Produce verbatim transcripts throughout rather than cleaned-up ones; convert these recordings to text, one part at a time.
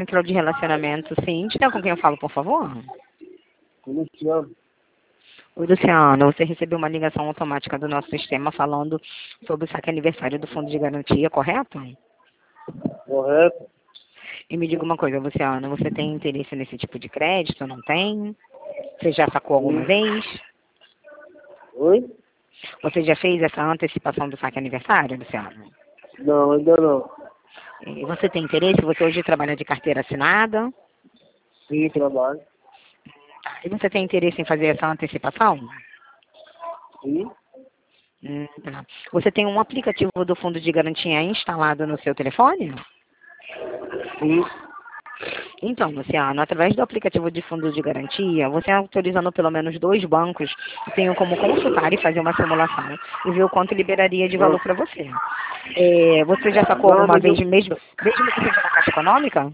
Central de Relacionamento, sim. Diga com quem eu falo, por favor. Luciano. Oi, Luciano. Você recebeu uma ligação automática do nosso sistema falando sobre o saque aniversário do Fundo de Garantia, correto? Correto. E me diga uma coisa, Luciano. Você tem interesse nesse tipo de crédito? Não tem? Você já sacou alguma Sim. vez? Oi? Você já fez essa antecipação do saque aniversário, Luciano? Não, ainda não. E você tem interesse? Você hoje trabalha de carteira assinada? Sim, trabalho. E você tem interesse em fazer essa antecipação? Sim. Hum, tá. Você tem um aplicativo do Fundo de Garantia instalado no seu telefone? Sim. Então, Luciano, através do aplicativo de Fundo de Garantia, você autorizando pelo menos dois bancos, tem como consultar e fazer uma simulação e ver o quanto liberaria de valor para você. É, você já sacou Não, alguma mas eu... vez, mesmo, mesmo que seja na Caixa Econômica?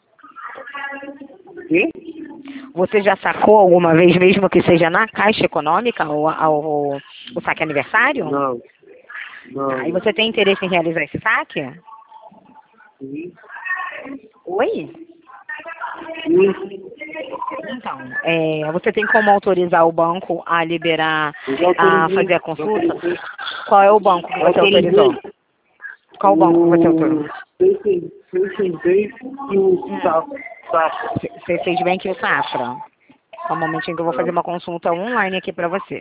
Sim? Você já sacou alguma vez, mesmo que seja na Caixa Econômica, o, o, o saque aniversário? Não. Não. Tá, e você tem interesse em realizar esse saque? Sim. Oi? Sim. Então, é, você tem como autorizar o banco a liberar, Eu já a autorizei. fazer a Já consulta? autorizei. Qual é o banco que Já você autorizei. autorizou? Qual banco que você autorizou? O seiscentos e o Safra. Safra. Você fez bem que o Safra. Só um momentinho que eu vou fazer uma consulta online aqui para você.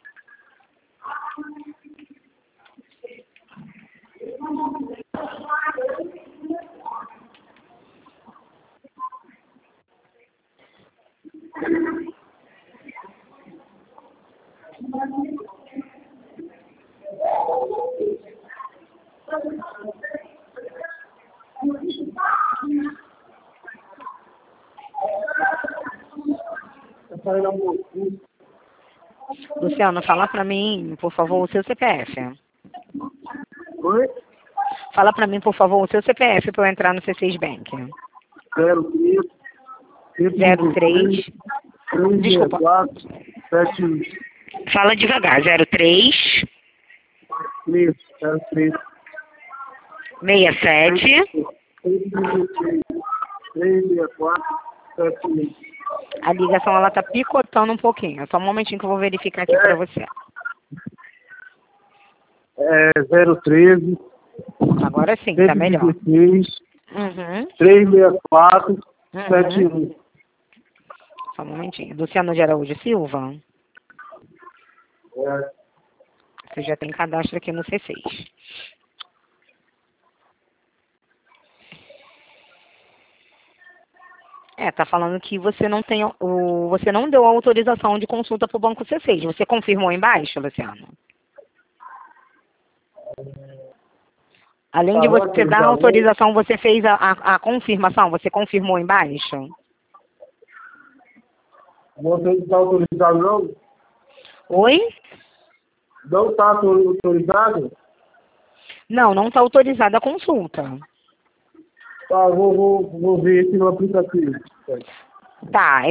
Luciano, fala para mim, por favor, o seu C P F. Oi? Fala para mim, por favor, o seu C P F para eu entrar no C seis Bank. zero três. zero três. Desculpa. quatro sete um. Fala devagar. zero três. três. zero três. seis sete. três seis quatro sete um. A ligação ela tá picotando um pouquinho. Só um momentinho que eu vou verificar aqui para você. É zero treze. Agora sim, tá melhor. dezesseis. Uhum. três seis quatro sete Uhum. um. Só um momentinho. Luciano de Araújo Silva, É. você já tem cadastro aqui no C seis. É, tá falando que você não tem o, você não deu autorização de consulta para o banco C seis. Você confirmou embaixo, Luciano? Além de Falou você aqui, dar a falou. autorização, você fez a, a, a confirmação? Você confirmou embaixo? Você não está autorizado, não? Oi? Não está autorizado? Não, não está autorizada a consulta. Tá, vou, vou, vou ver aqui no aplicativo. Tá,